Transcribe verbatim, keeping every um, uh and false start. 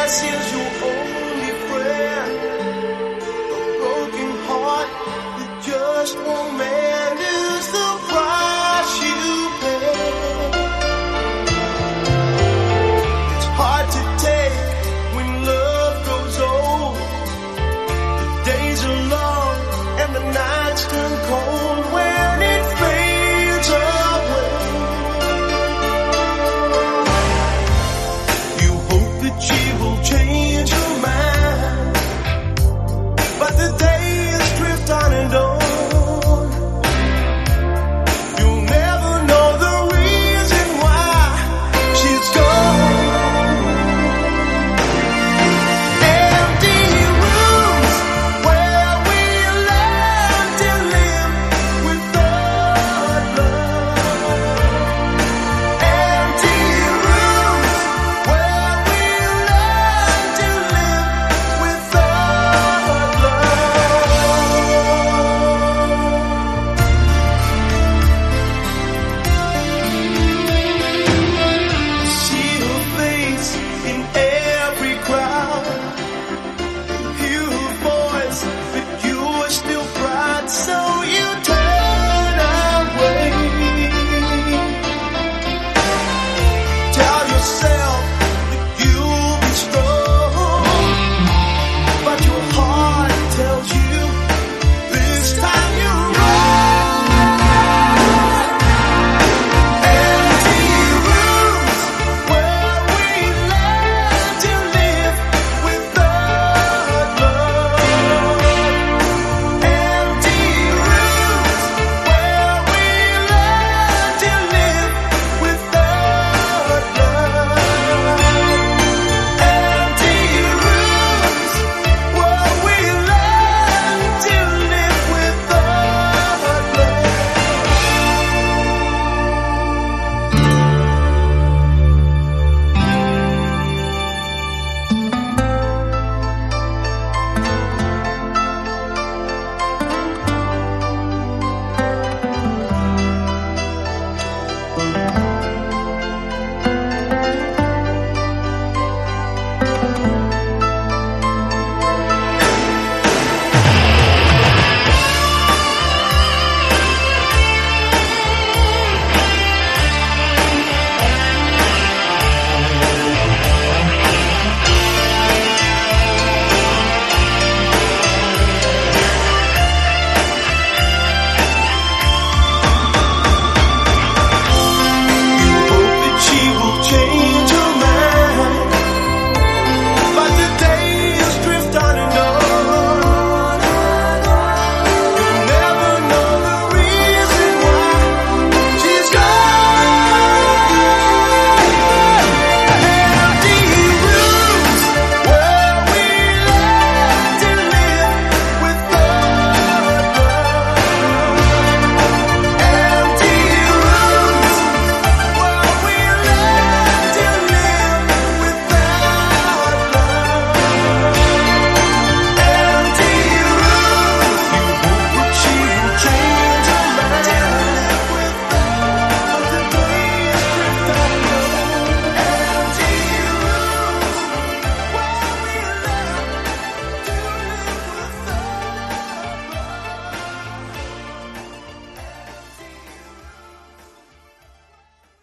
loneliness is your only friend. A broken heart that just won't mend is the price you pay. It's hard to take when love grows old. The days are long and the nights turn cold when it fades away. You hope that you